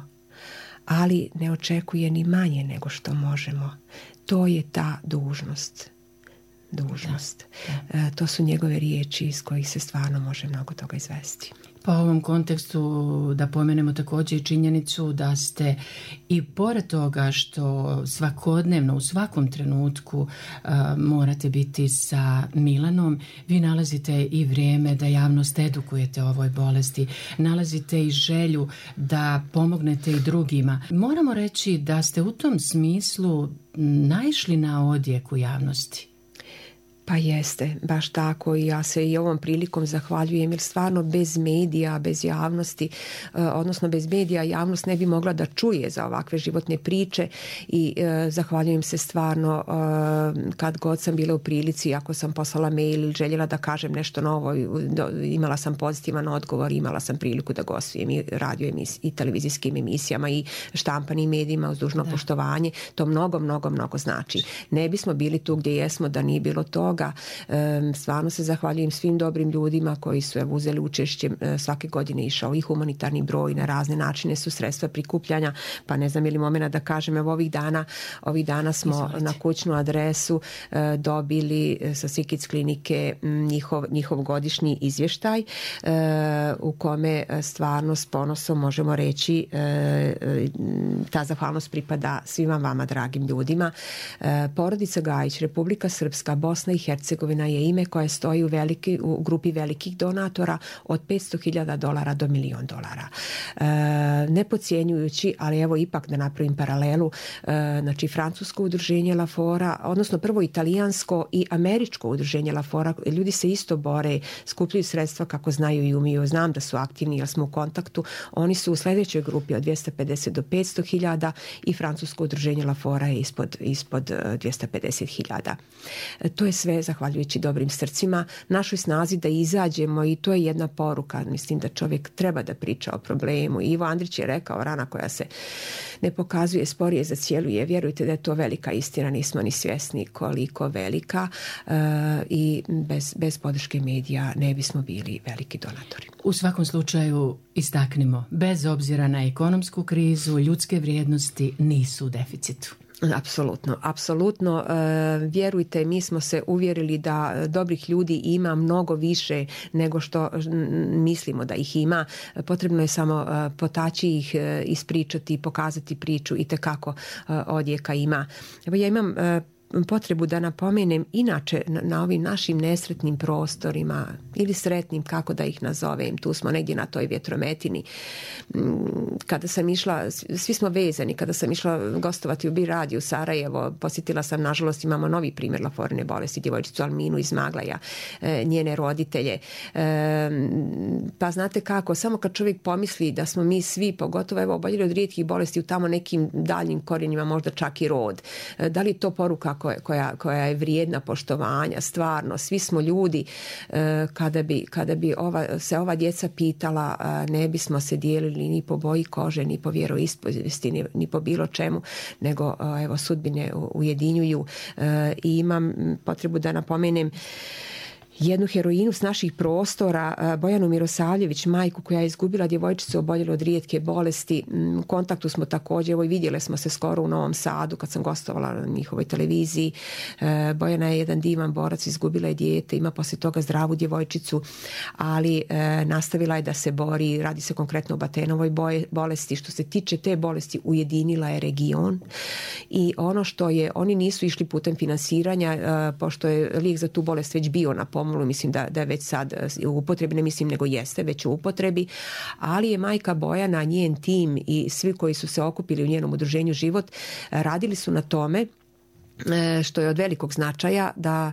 ali ne očekuje ni manje nego što možemo. To je ta dužnost. Dužnost. Da, da. E, to su njegove riječi iz kojih se stvarno može mnogo toga izvesti. Po ovom kontekstu da pomenemo također i činjenicu da ste i pored toga što svakodnevno u svakom trenutku uh, morate biti sa Milanom, vi nalazite i vrijeme da javnost edukujete o ovoj bolesti, nalazite i želju da pomognete i drugima. Moramo reći da ste u tom smislu naišli na odjek u javnosti. Pa jeste, baš tako, i ja se i ovom prilikom zahvaljujem, jer stvarno bez medija, bez javnosti, odnosno bez medija javnost ne bi mogla da čuje za ovakve životne priče i eh, zahvaljujem se stvarno eh, kad god sam bila u prilici, ako sam poslala mail ili željela da kažem nešto novo, do, imala sam pozitivan odgovor, imala sam priliku da gostujem i radio emis, i televizijskim emisijama i štampanim medijima uz dužno da. poštovanje. To mnogo, mnogo, mnogo znači. Ne bismo bili tu gdje jesmo da nije bilo toga. Stvarno se zahvaljujem svim dobrim ljudima koji su evo, uzeli učešće. Svake godine išao i humanitarni broj, na razne načine su sredstva prikupljanja, pa ne znam ili momena da kažem, evo ovih dana, ovih dana smo Izvolite. na kućnu adresu dobili sa Sikic klinike njihov, njihov godišnji izvještaj u kome stvarno s ponosom možemo reći ta zahvalnost pripada svima vama, dragim ljudima. Porodica Gajić, Republika Srpska, Bosna i Hercegovina je ime koje stoji u, veliki, u grupi velikih donatora od petsto hiljada dolara do milion dolara. E, ne podcjenjujući, ali evo ipak da napravim paralelu, e, znači francusko udruženje Lafora, odnosno prvo italijansko i američko udruženje Lafora, ljudi se isto bore, skupljaju sredstva kako znaju i umiju. Znam da su aktivni jer smo u kontaktu. Oni su u sljedećoj grupi od dvjesto pedeset do petsto hiljada i francusko udruženje Lafora je ispod, ispod dvjesto pedeset hiljada. E, to je sve zahvaljujući dobrim srcima, našoj snazi da izađemo, i to je jedna poruka. Mislim da čovjek treba da priča o problemu. Ivo Andrić je rekao, rana koja se ne pokazuje sporije zacijeluje. Vjerujte da je to velika istina, nismo ni svjesni koliko velika uh, i bez, bez podrške medija ne bismo bili veliki donatori. U svakom slučaju istaknimo, bez obzira na ekonomsku krizu, ljudske vrijednosti nisu u deficitu. Apsolutno, apsolutno. Vjerujte, mi smo se uvjerili da dobrih ljudi ima mnogo više nego što mislimo da ih ima. Potrebno je samo potaći ih, ispričati, pokazati priču i tekako odjeka ima. Evo ja imam potrebu da napomenem inače na, na ovim našim nesretnim prostorima ili sretnim, kako da ih nazovem, tu smo negdje na toj vjetrometini. Kada sam išla, svi smo vezani, kada sam išla gostovati u B Radio Sarajevo, posjetila sam, nažalost imamo novi primjer laforine bolesti, djevojčicu Alminu iz Maglaja, njene roditelje. Pa znate kako, samo kad čovjek pomisli da smo mi svi, pogotovo evo oboljeli od rijetkih bolesti u tamo nekim daljnim korijenima, možda čak i rod, da li je to poruka Koja, koja, koja je vrijedna poštovanja, stvarno, svi smo ljudi. Kada bi, kada bi ova, se ova djeca pitala, ne bismo se dijelili ni po boji kože, ni po vjeroispovesti, ni, ni po bilo čemu, nego evo sudbine ujedinjuju. I imam potrebu da napomenem jednu heroinu s naših prostora, Bojanu Mirosavljević, majku koja je izgubila djevojčicu oboljelu od rijetke bolesti. U kontaktu smo također, evo i vidjeli smo se skoro u Novom Sadu kad sam gostovala na njihovoj televiziji. Bojana je jedan divan borac, izgubila je dijete, ima poslije toga zdravu djevojčicu, ali nastavila je da se bori, radi se konkretno o Batenovoj bolesti. Što se tiče te bolesti, ujedinila je region i ono što je, oni nisu išli putem finansiranja, pošto je lijek za tu bolest već bio na pomoć, mislim da, da je već sad u upotrebi, ne mislim nego jeste već u upotrebi, ali je majka Bojana, njen tim i svi koji su se okupili u njenom udruženju Život radili su na tome, što je od velikog značaja, da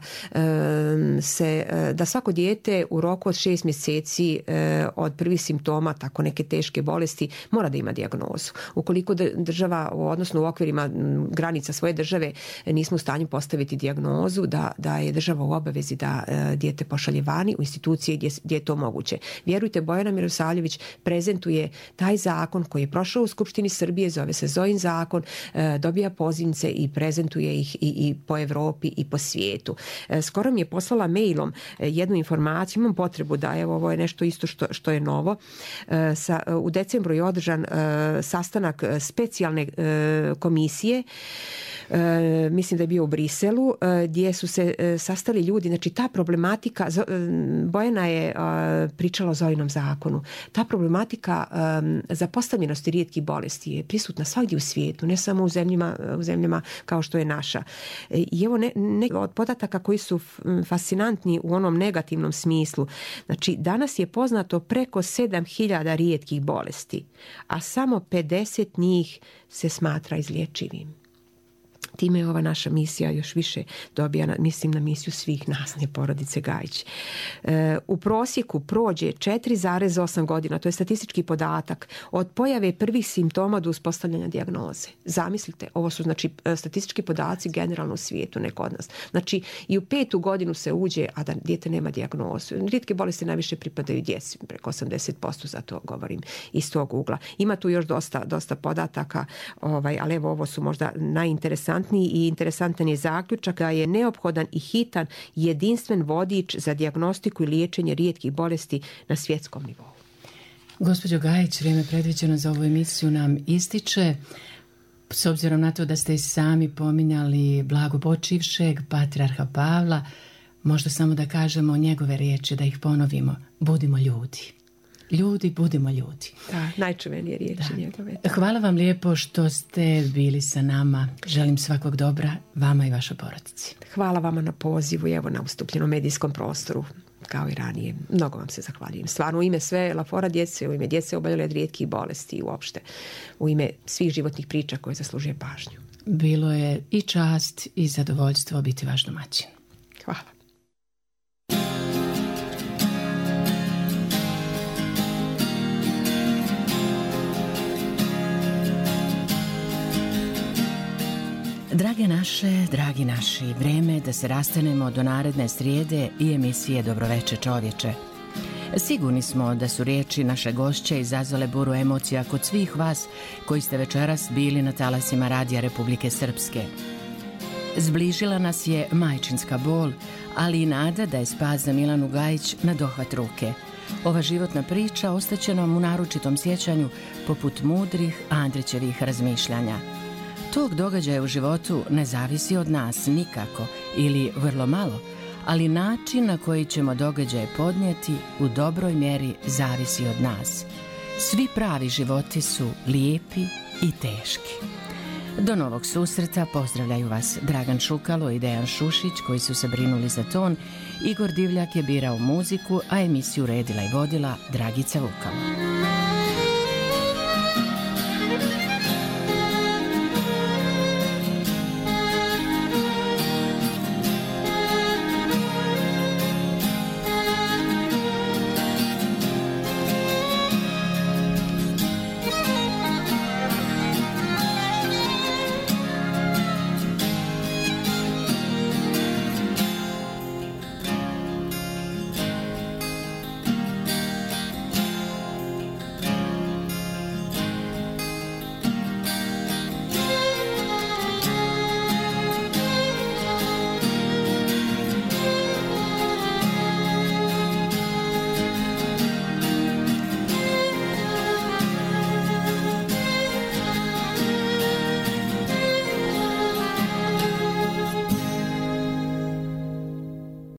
se da svako dijete u roku od šest mjeseci od prvih simptoma tako neke teške bolesti mora da ima dijagnozu. Ukoliko država, odnosno u okvirima granica svoje države, nismo u stanju postaviti dijagnozu, da, da je država u obavezi da dijete pošalje vani u institucije gdje, gdje je to moguće. Vjerujte, Bojana Mirosavljević prezentuje taj zakon koji je prošao u Skupštini Srbije, zove se Zojin zakon, dobija pozivnice i prezentuje ih I, i po Evropi i po svijetu. Skoro mi je poslala mailom jednu informaciju, imam potrebu da, evo, ovo je nešto isto što, što je novo. Sa, u decembru je održan sastanak specijalne komisije, mislim da je bio u Briselu, gdje su se sastali ljudi, znači ta problematika, Bojana je pričala o Zojinom zakonu, ta problematika zapostavljenosti rijetkih bolesti je prisutna svagdje u svijetu, ne samo u zemljama, u zemljama kao što je naša. I evo ne, ne, od podataka koji su fascinantni u onom negativnom smislu. Znači, danas je poznato preko sedam hiljada rijetkih bolesti, a samo pedeset njih se smatra izlječivim. Time je ova naša misija još više dobija, mislim na misiju svih nas, ne porodice Gajić. E, u prosjeku prođe četiri zarez osam godina, to je statistički podatak, od pojave prvih simptoma do uspostavljanja dijagnoze. Zamislite, ovo su znači statistički podaci generalno u svijetu, ne kod nas. Znači i u petu godinu se uđe, a da dijete nema dijagnozu. Rijetke bolesti najviše pripadaju djeci, preko osamdeset posto, zato govorim iz tog ugla. Ima tu još dosta, dosta podataka, ovaj, ali evo ovo su možda najinteresantniji. I interesantan je zaključak da je neophodan i hitan jedinstven vodič za dijagnostiku i liječenje rijetkih bolesti na svjetskom nivou. Gospođo Gajić, vrijeme predviđeno za ovu emisiju nam ističe. S obzirom na to da ste i sami pominjali blagopočivšeg patrijarha Pavla, možda samo da kažemo njegove riječi, da ih ponovimo. Budimo ljudi. Ljudi, budimo ljudi. Da, najčuvenije riječi njegove. Hvala vam lijepo što ste bili sa nama. Želim svakog dobra vama i vašoj porodici. Hvala vama na pozivu i evo na ustupljenom medijskom prostoru, kao i ranije. Mnogo vam se zahvaljujem. Stvarno u ime sve Lafora djece, u ime djece oboljele od rijetkih bolesti i uopšte u ime svih životnih priča koje zaslužuje pažnju. Bilo je i čast i zadovoljstvo biti vaš domaćin. Hvala. Drage naše, dragi naši, vrijeme da se rastanemo do naredne srijede i emisije Dobroveče čovječe. Sigurni smo da su riječi naše gošće izazvale buru emocija kod svih vas koji ste večeras bili na talasima Radija Republike Srpske. Zbližila nas je majčinska bol, ali i nada da je spas za Milanu Gajić na dohvat ruke. Ova životna priča ostaće nam u naročitom sjećanju poput mudrih Andrićevih razmišljanja. tog događaja u životu ne zavisi od nas nikako ili vrlo malo, ali način na koji ćemo događaje podnijeti u dobroj mjeri zavisi od nas. Svi pravi životi su lijepi i teški. Do novog susreta pozdravljaju vas Dragan Šukalo i Dejan Šušić koji su se brinuli za ton. Igor Divljak je birao muziku, a emisiju redila i vodila Dragica Vukalo.